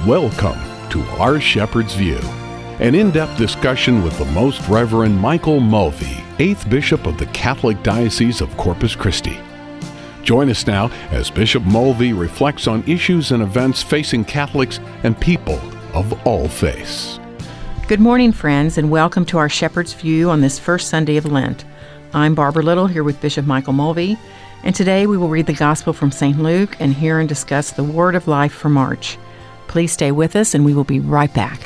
Welcome to Our Shepherd's View, an in-depth discussion with the Most Reverend Michael Mulvey, 8th Bishop of the Catholic Diocese of Corpus Christi. Join us now as Bishop Mulvey reflects on issues and events facing Catholics and people of all faiths. Good morning, friends, and welcome to Our Shepherd's View on this first Sunday of Lent. I'm Barbara Little here with Bishop Michael Mulvey, and today we will read the Gospel from St. Luke and hear and discuss the Word of Life for March. Please stay with us, and we will be right back.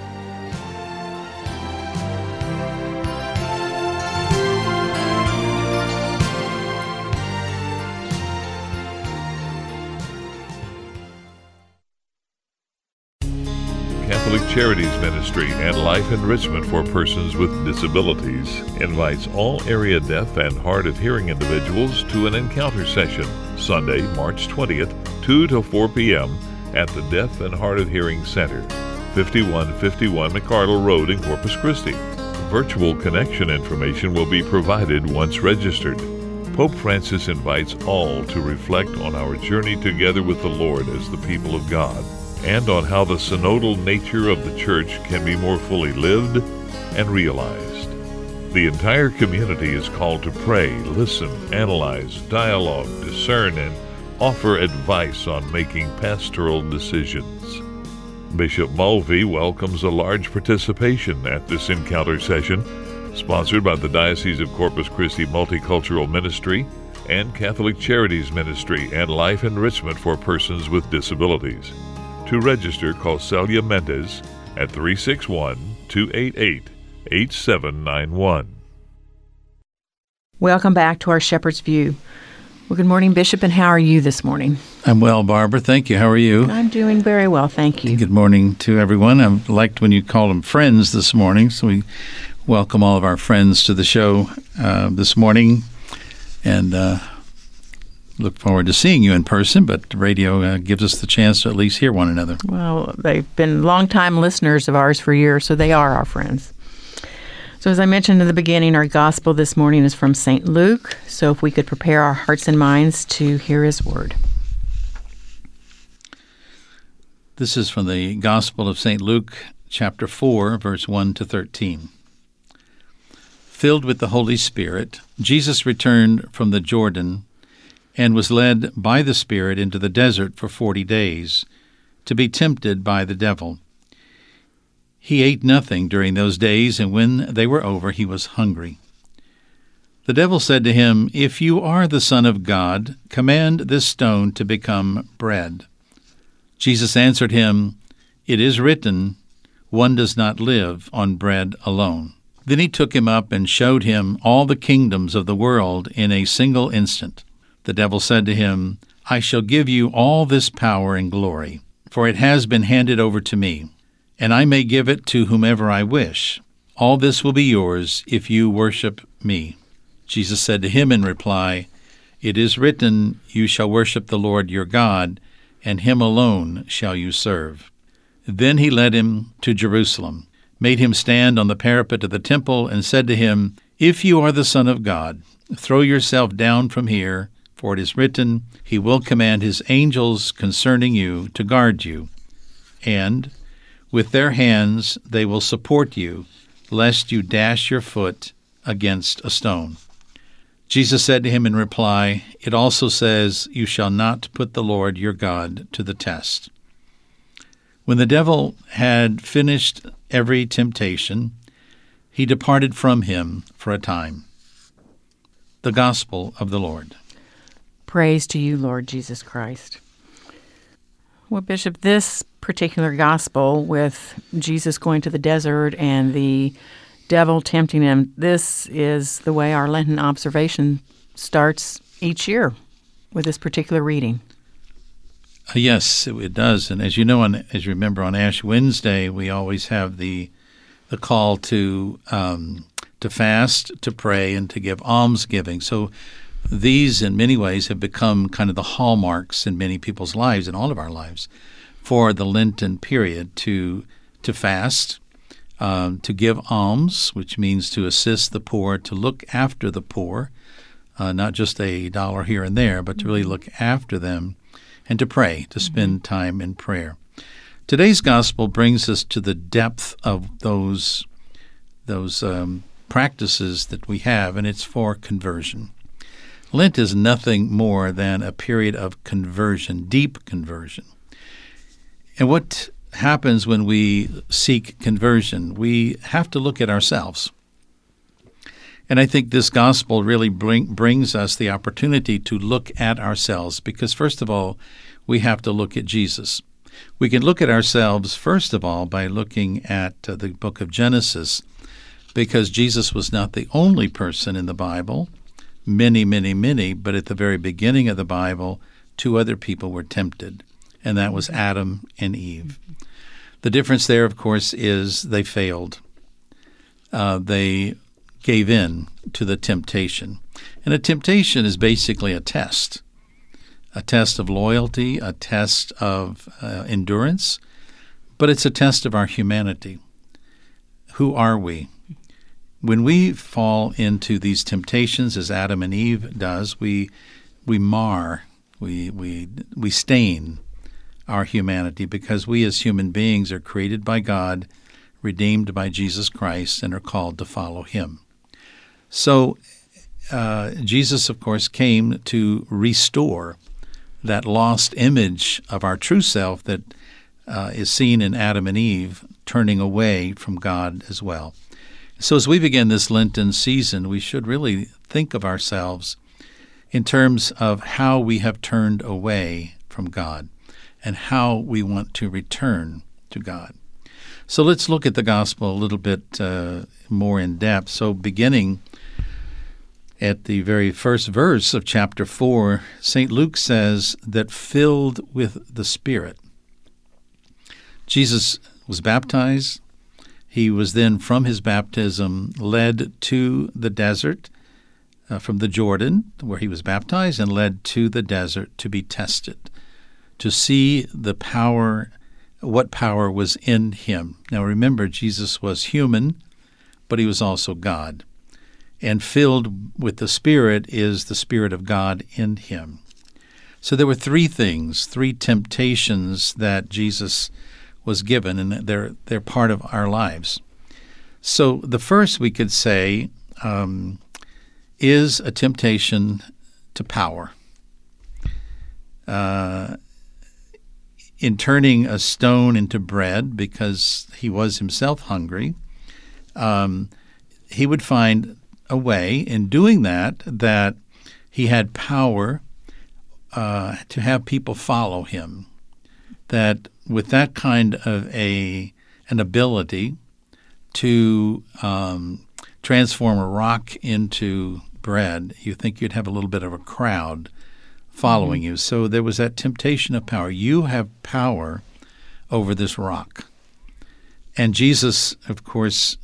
Catholic Charities Ministry and Life Enrichment for Persons with Disabilities invites all area deaf and hard of hearing individuals to an encounter session Sunday, March 20th, 2 to 4 p.m. at the Deaf and Hard of Hearing Center, 5151 McArdle Road in Corpus Christi. Virtual connection information will be provided once registered. Pope Francis invites all to reflect on our journey together with the Lord as the people of God, and on how the synodal nature of the Church can be more fully lived and realized. The entire community is called to pray, listen, analyze, dialogue, discern, and offer advice on making pastoral decisions. Bishop Mulvey welcomes a large participation at this encounter session, sponsored by the Diocese of Corpus Christi Multicultural Ministry and Catholic Charities Ministry and Life Enrichment for Persons with Disabilities. To register, call Celia Mendez at 361-288-8791. Welcome back to Our Shepherd's View. Well, good morning, Bishop, and how are you this morning? I'm well, Barbara. Thank you. How are you? I'm doing very well, thank you. Good morning to everyone. I liked when you called them friends this morning, so we welcome all of our friends to the show this morning, and look forward to seeing you in person, but the radio gives us the chance to at least hear one another. Well, they've been longtime listeners of ours for years, so they are our friends. So as I mentioned in the beginning, our gospel this morning is from St. Luke, so if we could prepare our hearts and minds to hear his word. This is from the Gospel of St. Luke, chapter 4, verse 1 to 13. Filled with the Holy Spirit, Jesus returned from the Jordan and was led by the Spirit into the desert for 40 days, to be tempted by the devil. He ate nothing during those days, and when they were over, he was hungry. The devil said to him, "If you are the Son of God, command this stone to become bread." Jesus answered him, "It is written, 'One does not live on bread alone.'" Then he took him up and showed him all the kingdoms of the world in a single instant. The devil said to him, "I shall give you all this power and glory, for it has been handed over to me, and I may give it to whomever I wish. All this will be yours if you worship me." Jesus said to him in reply, "It is written, 'You shall worship the Lord your God, and him alone shall you serve.'" Then he led him to Jerusalem, made him stand on the parapet of the temple, and said to him, "If you are the Son of God, throw yourself down from here, for it is written, 'He will command his angels concerning you to guard you, and with their hands they will support you, lest you dash your foot against a stone.'" Jesus said to him in reply, "It also says, 'You shall not put the Lord your God to the test.'" When the devil had finished every temptation, he departed from him for a time. The Gospel of the Lord. Praise to you, Lord Jesus Christ. Well, Bishop, this particular gospel with Jesus going to the desert and the devil tempting him, this is the way our Lenten observation starts each year with this particular reading. Yes, it does. And as you know, as you remember, on Ash Wednesday, we always have the call to fast, to pray, and to give almsgiving. So these, in many ways, have become kind of the hallmarks in many people's lives, in all of our lives, for the Lenten period, to fast, to give alms, which means to assist the poor, to look after the poor, not just $1 here and there, but to really look after them, and to pray, to spend time in prayer. Today's gospel brings us to the depth of those practices that we have, and it's for conversion. Lent is nothing more than a period of conversion, deep conversion. And what happens when we seek conversion? We have to look at ourselves. And I think this gospel really brings us the opportunity to look at ourselves because, first of all, we have to look at Jesus. We can look at ourselves, first of all, by looking at the book of Genesis, because Jesus was not the only person in the Bible. Many, but at the very beginning of the Bible, 2 other people were tempted, and that was Adam and Eve. The difference there, of course, is they failed. They gave in to the temptation. And a temptation is basically a test of loyalty, a test of endurance, but it's a test of our humanity. Who are we? When we fall into these temptations, as Adam and Eve does, we mar, we stain our humanity because we as human beings are created by God, redeemed by Jesus Christ, and are called to follow Him. So Jesus, of course, came to restore that lost image of our true self that is seen in Adam and Eve turning away from God as well. So as we begin this Lenten season, we should really think of ourselves in terms of how we have turned away from God and how we want to return to God. So let's look at the gospel a little bit more in depth. So beginning at the very first verse of chapter 4, St. Luke says that filled with the Spirit. Jesus was baptized. He was then, from his baptism, led to the desert from the Jordan, where he was baptized, and led to the desert to be tested, to see the power, what power was in him. Now remember, Jesus was human, but he was also God. And filled with the Spirit is the Spirit of God in him. So there were 3 things, 3 temptations that Jesus was given, and they're part of our lives. So the first, we could say, is a temptation to power. In turning a stone into bread, because he was himself hungry, he would find a way in doing that he had power to have people follow him. That with that kind of an ability to transform a rock into bread, you think you'd have a little bit of a crowd following you. So there was that temptation of power. You have power over this rock. And Jesus, of course,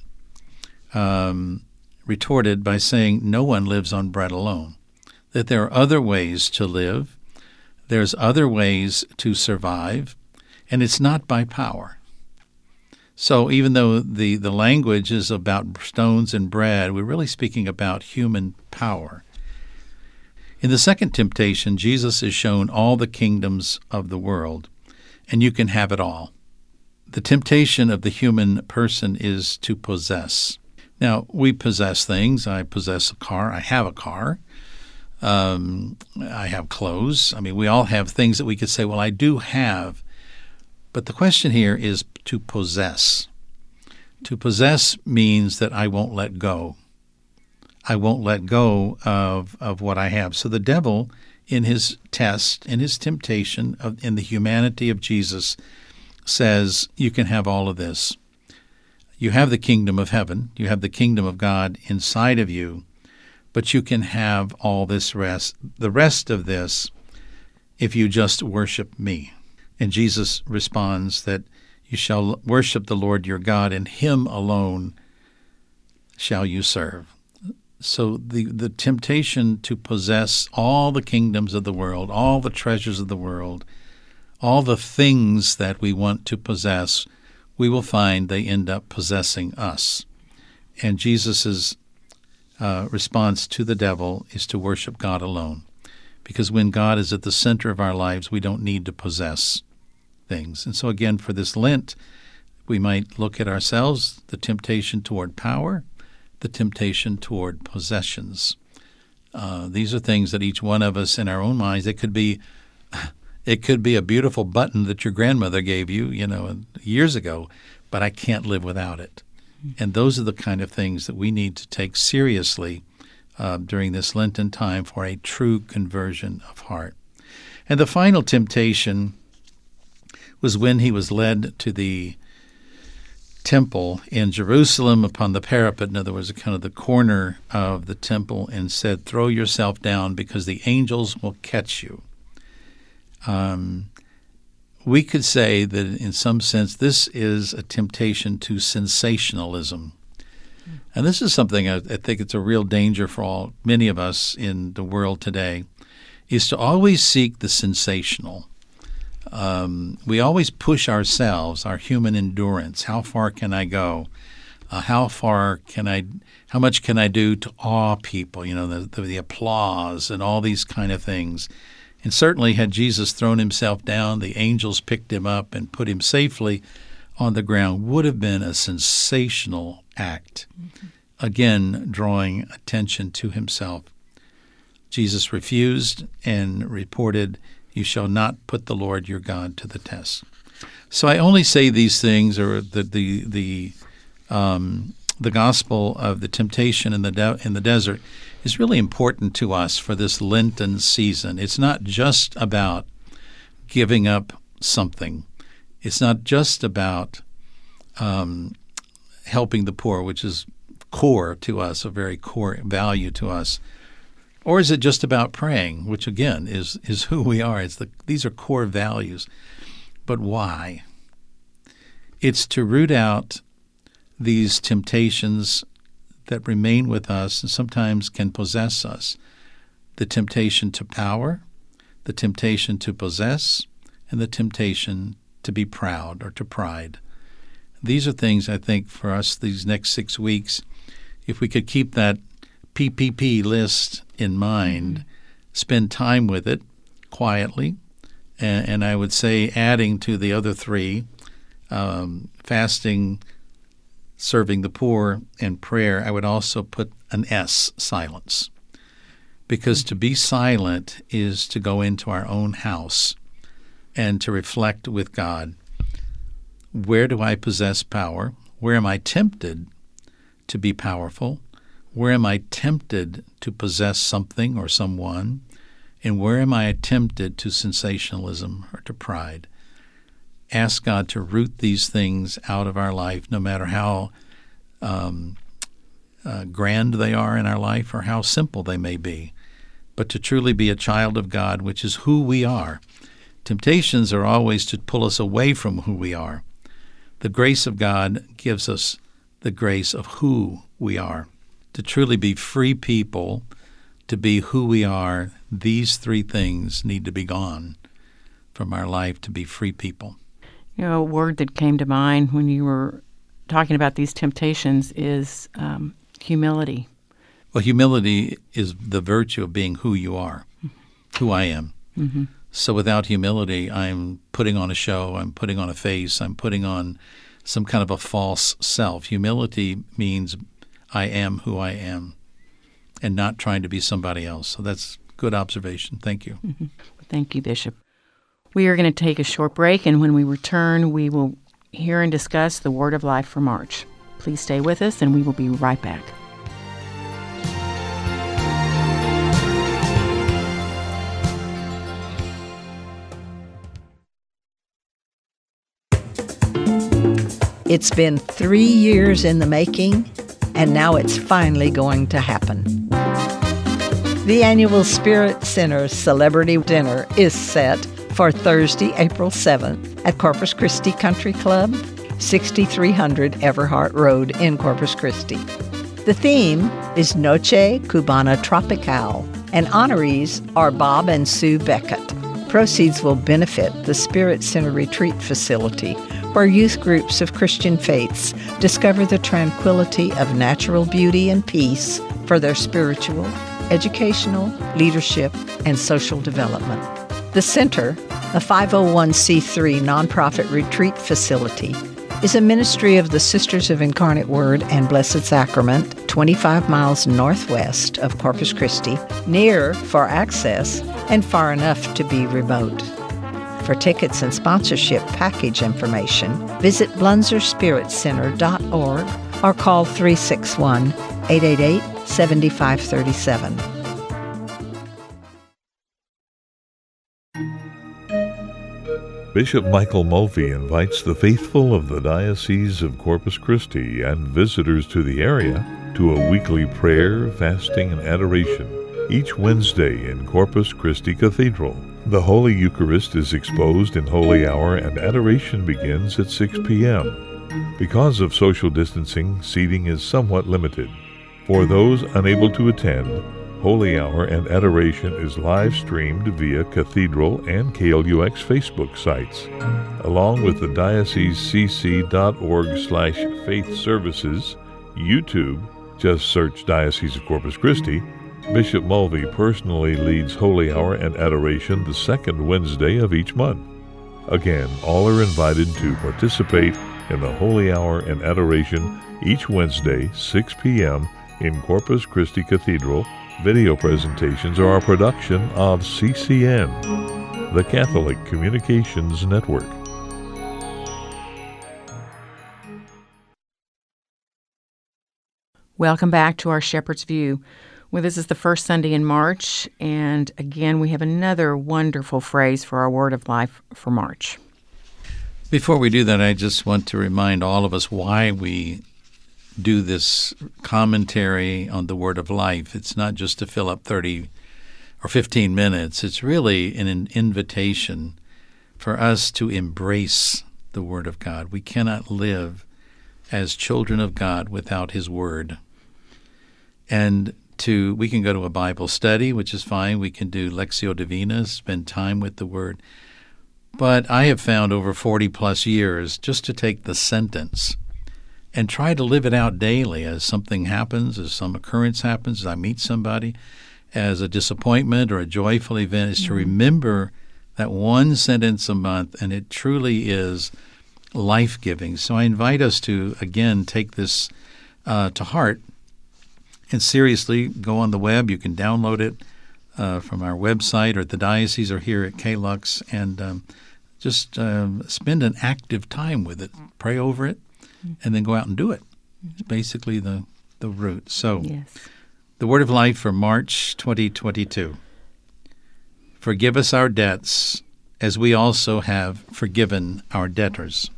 retorted by saying, no one lives on bread alone, that there are other ways to live, there's other ways to survive, and it's not by power. So even though the language is about stones and bread, we're really speaking about human power. In the second temptation, Jesus is shown all the kingdoms of the world, and you can have it all. The temptation of the human person is to possess. Now, we possess things. I possess a car. I have a car. I have clothes. I mean, we all have things that we could say, well, I do have. But the question here is to possess. To possess means that I won't let go. I won't let go of what I have. So the devil, in his test, in his temptation, in the humanity of Jesus, says, you can have all of this. You have the kingdom of heaven. You have the kingdom of God inside of you. But you can have all this rest, the rest of this, if you just worship me. And Jesus responds that you shall worship the Lord your God, and him alone shall you serve. So the temptation to possess all the kingdoms of the world, all the treasures of the world, all the things that we want to possess, we will find they end up possessing us. And Jesus' response to the devil is to worship God alone. Because when God is at the center of our lives, we don't need to possess things. And so again, for this Lent, we might look at ourselves, the temptation toward power, the temptation toward possessions. These are things that each one of us in our own minds, it could be a beautiful button that your grandmother gave you, years ago, but I can't live without it. And those are the kind of things that we need to take seriously during this Lenten time for a true conversion of heart. And the final temptation was when he was led to the temple in Jerusalem upon the parapet. In other words, kind of the corner of the temple, and said, "Throw yourself down because the angels will catch you." We could say that in some sense this is a temptation to sensationalism. And this is something I think it's a real danger for many of us in the world today, is to always seek the sensational. We always push ourselves, our human endurance. How far can I go? How much can I do to awe people? The applause and all these kind of things. And certainly had Jesus thrown himself down, the angels picked him up and put him safely on the ground, would have been a sensational act. Again, drawing attention to himself. Jesus refused and reported, "You shall not put the Lord your God to the test." So I only say these things, or the gospel of the temptation in the desert is really important to us for this Lenten season. It's not just about giving up something. It's not just about helping the poor, which is core to us, a very core value to us. Or is it just about praying, which again is who we are? These are core values. But why? It's to root out these temptations that remain with us and sometimes can possess us. The temptation to power, the temptation to possess, and the temptation to be proud or to pride. These are things I think for us these next 6 weeks, if we could keep that PPP list in mind, spend time with it quietly, and I would say adding to the other three, fasting, serving the poor, and prayer, I would also put an S, silence. Because to be silent is to go into our own house and to reflect with God. Where do I possess power? Where am I tempted to be powerful? Where am I tempted to possess something or someone? And where am I tempted to sensationalism or to pride? Ask God to root these things out of our life, no matter how grand they are in our life or how simple they may be, but to truly be a child of God, which is who we are. Temptations are always to pull us away from who we are. The grace of God gives us the grace of who we are. To truly be free people, to be who we are, these three things need to be gone from our life to be free people. A word that came to mind when you were talking about these temptations is humility. Well, humility is the virtue of being who you are, who I am. Mm-hmm. So without humility, I'm putting on a show, I'm putting on a face, I'm putting on some kind of a false self. Humility means I am who I am and not trying to be somebody else. So that's good observation. Thank you. Mm-hmm. Thank you, Bishop. We are going to take a short break, and when we return, we will hear and discuss the Word of Life for March. Please stay with us, and we will be right back. It's been 3 years in the making, and now it's finally going to happen. The annual Spirit Center's Celebrity Dinner is set for Thursday, April 7th at Corpus Christi Country Club, 6300 Everhart Road in Corpus Christi. The theme is Noche Cubana Tropical, and honorees are Bob and Sue Beckett. Proceeds will benefit the Spirit Center Retreat Facility, where youth groups of Christian faiths discover the tranquility of natural beauty and peace for their spiritual, educational, leadership, and social development. The Center, a 501c3 nonprofit retreat facility, is a ministry of the Sisters of Incarnate Word and Blessed Sacrament, 25 miles northwest of Corpus Christi, near for access and far enough to be remote. For tickets and sponsorship package information, visit BlunzerSpiritCenter.org or call 361-888-7537. Bishop Michael Mulvey invites the faithful of the Diocese of Corpus Christi and visitors to the area to a weekly prayer, fasting, and adoration each Wednesday in Corpus Christi Cathedral. The Holy Eucharist is exposed in Holy Hour and adoration begins at 6 p.m. Because of social distancing, seating is somewhat limited. For those unable to attend, Holy Hour and adoration is live-streamed via Cathedral and KLUX Facebook sites, along with the diocesecc.org/faith services, YouTube, just search Diocese of Corpus Christi. Bishop Mulvey personally leads Holy Hour and adoration the second Wednesday of each month. Again, all are invited to participate in the Holy Hour and adoration each Wednesday, 6 p.m. in Corpus Christi Cathedral. Video presentations are a production of CCN, the Catholic Communications Network. Welcome back to our Shepherd's View. Well, this is the first Sunday in March, and again, we have another wonderful phrase for our Word of Life for March. Before we do that, I just want to remind all of us why we do this commentary on the Word of Life. It's not just to fill up 30 or 15 minutes. It's really an invitation for us to embrace the Word of God. We cannot live as children of God without His Word. And we can go to a Bible study, which is fine. We can do Lectio Divina, spend time with the Word. But I have found over 40-plus years just to take the sentence and try to live it out daily as something happens, as some occurrence happens, as I meet somebody, as a disappointment or a joyful event, is to remember that one sentence a month, and it truly is life-giving. So I invite us to, again, take this to heart and seriously go on the web. You can download it from our website or at the diocese or here at KLUX, and just spend an active time with it. Pray over it, and then go out and do it. It's basically the root. So, yes. The Word of Life for March 2022. Forgive us our debts, as we also have forgiven our debtors.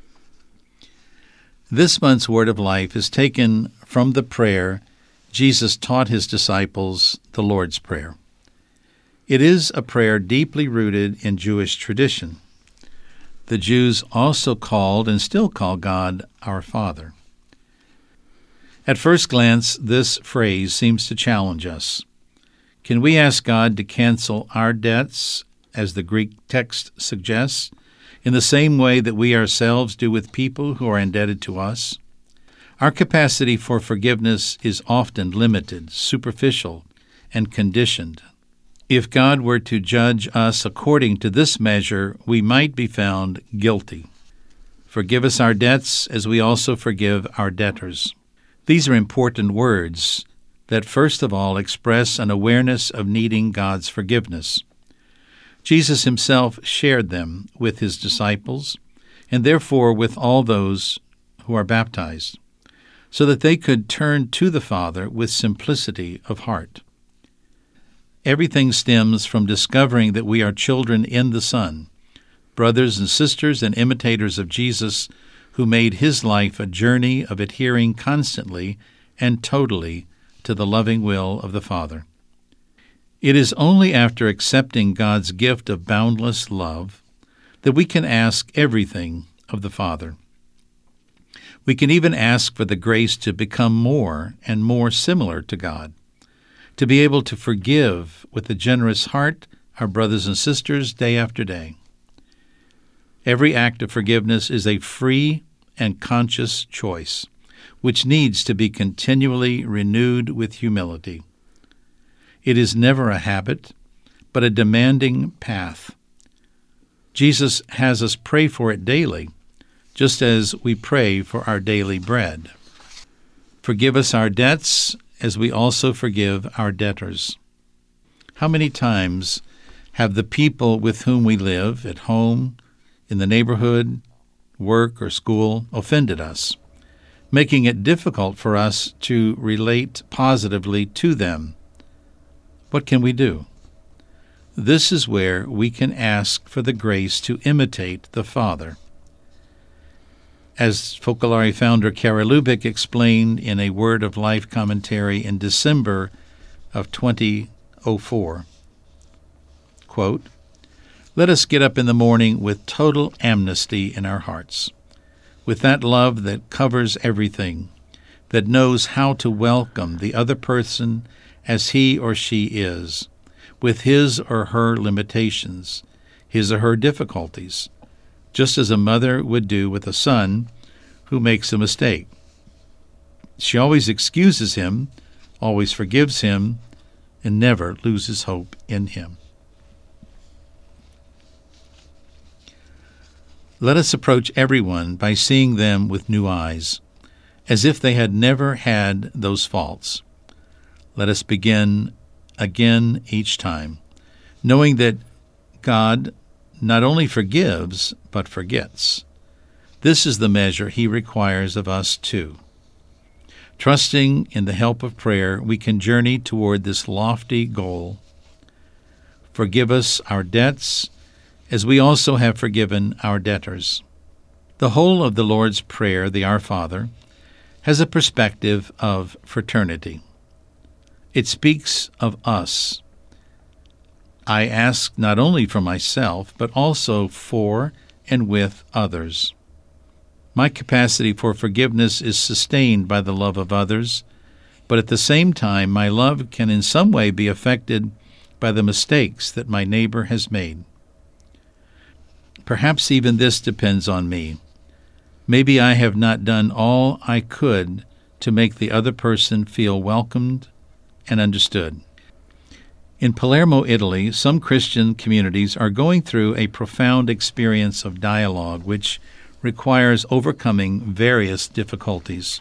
This month's Word of Life is taken from the prayer Jesus taught His disciples, the Lord's Prayer. It is a prayer deeply rooted in Jewish tradition. The Jews also called and still call God our Father. At first glance, this phrase seems to challenge us. Can we ask God to cancel our debts, as the Greek text suggests, in the same way that we ourselves do with people who are indebted to us? Our capacity for forgiveness is often limited, superficial, and conditioned. If God were to judge us according to this measure, we might be found guilty. Forgive us our debts, as we also forgive our debtors. These are important words that first of all express an awareness of needing God's forgiveness. Jesus Himself shared them with His disciples, and therefore with all those who are baptized, so that they could turn to the Father with simplicity of heart. Everything stems from discovering that we are children in the Son, brothers and sisters and imitators of Jesus, who made His life a journey of adhering constantly and totally to the loving will of the Father. It is only after accepting God's gift of boundless love that we can ask everything of the Father. We can even ask for the grace to become more and more similar to God, to be able to forgive with a generous heart our brothers and sisters day after day. Every act of forgiveness is a free and conscious choice, which needs to be continually renewed with humility. It is never a habit, but a demanding path. Jesus has us pray for it daily, just as we pray for our daily bread. Forgive us our debts as we also forgive our debtors. How many times have the people with whom we live, at home, in the neighborhood, work, or school, offended us, making it difficult for us to relate positively to them? What can we do? This is where we can ask for the grace to imitate the Father. As Focolare founder Kara Lubick explained in a Word of Life commentary in December of 2004, quote, "Let us get up in the morning with total amnesty in our hearts, with that love that covers everything, that knows how to welcome the other person as he or she is, with his or her limitations, his or her difficulties, just as a mother would do with a son who makes a mistake. She always excuses him, always forgives him, and never loses hope in him." Let us approach everyone by seeing them with new eyes, as if they had never had those faults. Let us begin again each time, knowing that God not only forgives, but forgets. This is the measure He requires of us too. Trusting in the help of prayer, we can journey toward this lofty goal. Forgive us our debts, as we also have forgiven our debtors. The whole of the Lord's Prayer, the Our Father, has a perspective of fraternity. It speaks of us. I ask not only for myself, but also for and with others. My capacity for forgiveness is sustained by the love of others, but at the same time, my love can in some way be affected by the mistakes that my neighbor has made. Perhaps even this depends on me. Maybe I have not done all I could to make the other person feel welcomed and understood. In Palermo, Italy, some Christian communities are going through a profound experience of dialogue, which requires overcoming various difficulties.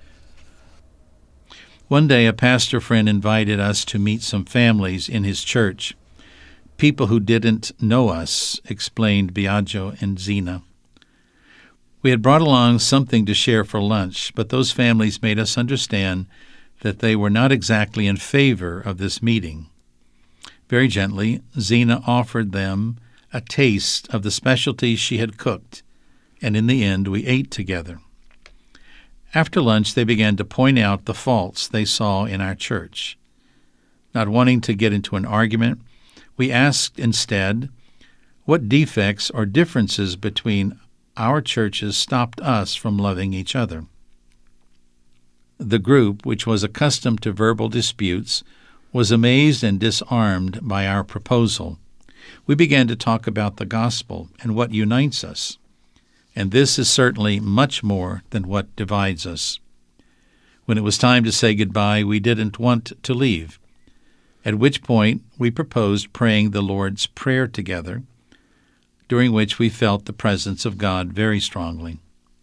One day, a pastor friend invited us to meet some families in his church. People who didn't know us, explained Biagio and Zena. We had brought along something to share for lunch, but those families made us understand that they were not exactly in favor of this meeting. Very gently, Zena offered them a taste of the specialties she had cooked, and in the end we ate together. After lunch, they began to point out the faults they saw in our church. Not wanting to get into an argument, we asked instead what defects or differences between our churches stopped us from loving each other. The group, which was accustomed to verbal disputes, was amazed and disarmed by our proposal. We began to talk about the gospel and what unites us, and this is certainly much more than what divides us. When it was time to say goodbye, we didn't want to leave, at which point we proposed praying the Lord's Prayer together, during which we felt the presence of God very strongly.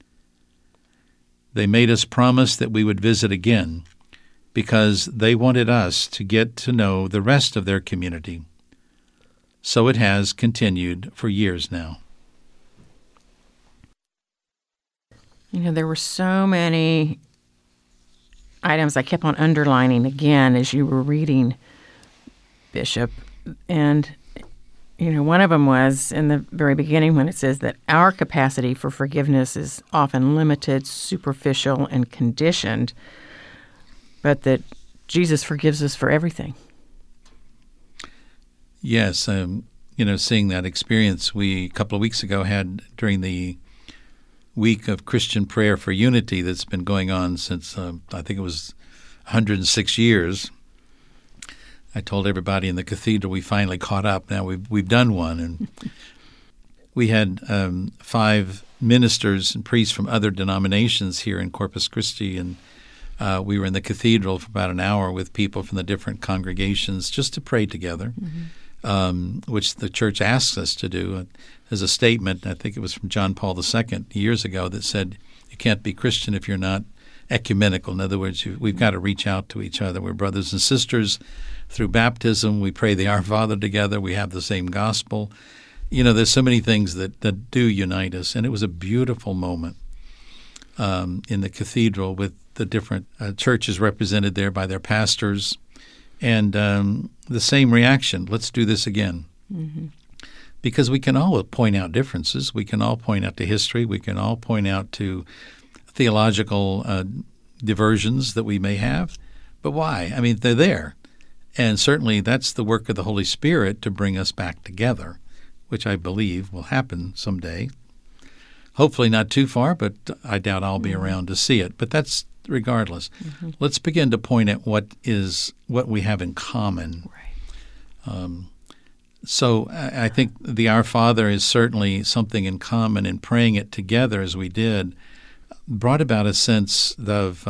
They made us promise that we would visit again, because they wanted us to get to know the rest of their community. So it has continued for years now. You know, there were so many items I kept on underlining again as you were reading, Bishop. And, you know, one of them was in the very beginning when it says that our capacity for forgiveness is often limited, superficial, and conditioned, but that Jesus forgives us for everything. Yes, seeing that experience we, a couple of weeks ago, had during the week of Christian Prayer for Unity that's been going on since, I think it was 106 years. I told everybody in the cathedral we finally caught up. Now we've done one, and we had 5 ministers and priests from other denominations here in Corpus Christi, and we were in the cathedral for about an hour with people from the different congregations just to pray together. which the church asks us to do. There's a statement, I think it was from John Paul II years ago, that said you can't be Christian if you're not ecumenical. In other words, we've got to reach out to each other. We're brothers and sisters through baptism. We pray the Our Father together. We have the same gospel. There's so many things that do unite us. And it was a beautiful moment in the cathedral with the different churches represented there by their pastors. And the same reaction, let's do this again. Mm-hmm. Because we can all point out differences. We can all point out to history. We can all point out to theological diversions that we may have. But why? I mean, they're there. And certainly that's the work of the Holy Spirit to bring us back together, which I believe will happen someday. Hopefully not too far, but I doubt I'll be around to see it. But that's regardless. Mm-hmm. Let's begin to point at what we have in common. Right. So I think the Our Father is certainly something in common, and praying it together as we did brought about a sense of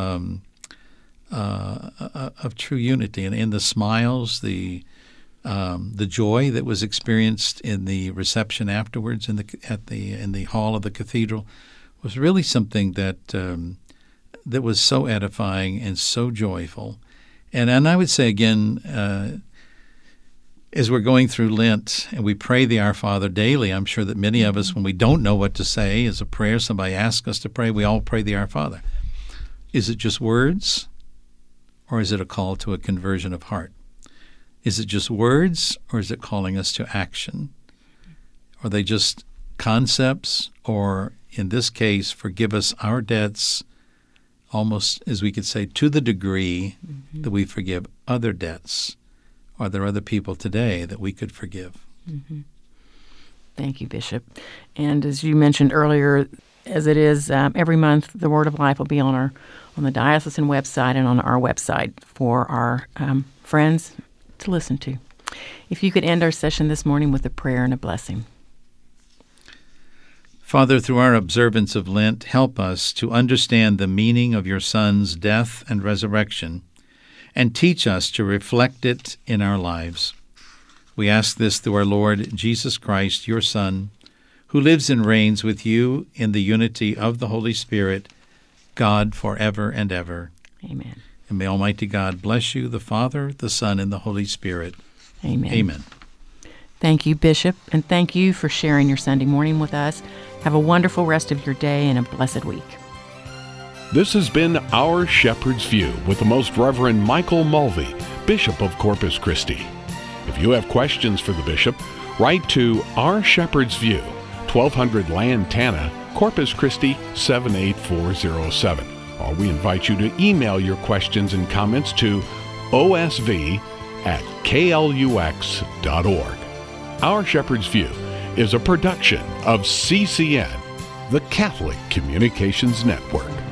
true unity, and in the smiles, the joy that was experienced in the reception afterwards in the hall of the cathedral was really something that was so edifying and so joyful. And I would say again, as we're going through Lent and we pray the Our Father daily, I'm sure that many of us, when we don't know what to say as a prayer, somebody asks us to pray, we all pray the Our Father. Is it just words, or is it a call to a conversion of heart? Is it just words, or is it calling us to action? Are they just concepts, or in this case, forgive us our debts, almost, as we could say, to the degree that we forgive other debts? Are there other people today that we could forgive? Mm-hmm. Thank you, Bishop. And as you mentioned earlier, as it is every month, the Word of Life will be on the diocesan website and on our website for our friends to listen to. If you could end our session this morning with a prayer and a blessing. Father, through our observance of Lent, help us to understand the meaning of your Son's death and resurrection, and teach us to reflect it in our lives. We ask this through our Lord Jesus Christ, your Son, who lives and reigns with you in the unity of the Holy Spirit, God forever and ever. Amen. And may Almighty God bless you, the Father, the Son, and the Holy Spirit. Amen. Amen. Thank you, Bishop, and thank you for sharing your Sunday morning with us. Have a wonderful rest of your day and a blessed week. This has been Our Shepherd's View with the Most Reverend Michael Mulvey, Bishop of Corpus Christi. If you have questions for the Bishop, write to Our Shepherd's View, 1200 Lantana, Corpus Christi 78407. Or we invite you to email your questions and comments to osv@klux.org. Our Shepherd's View is a production of CCN, the Catholic Communications Network.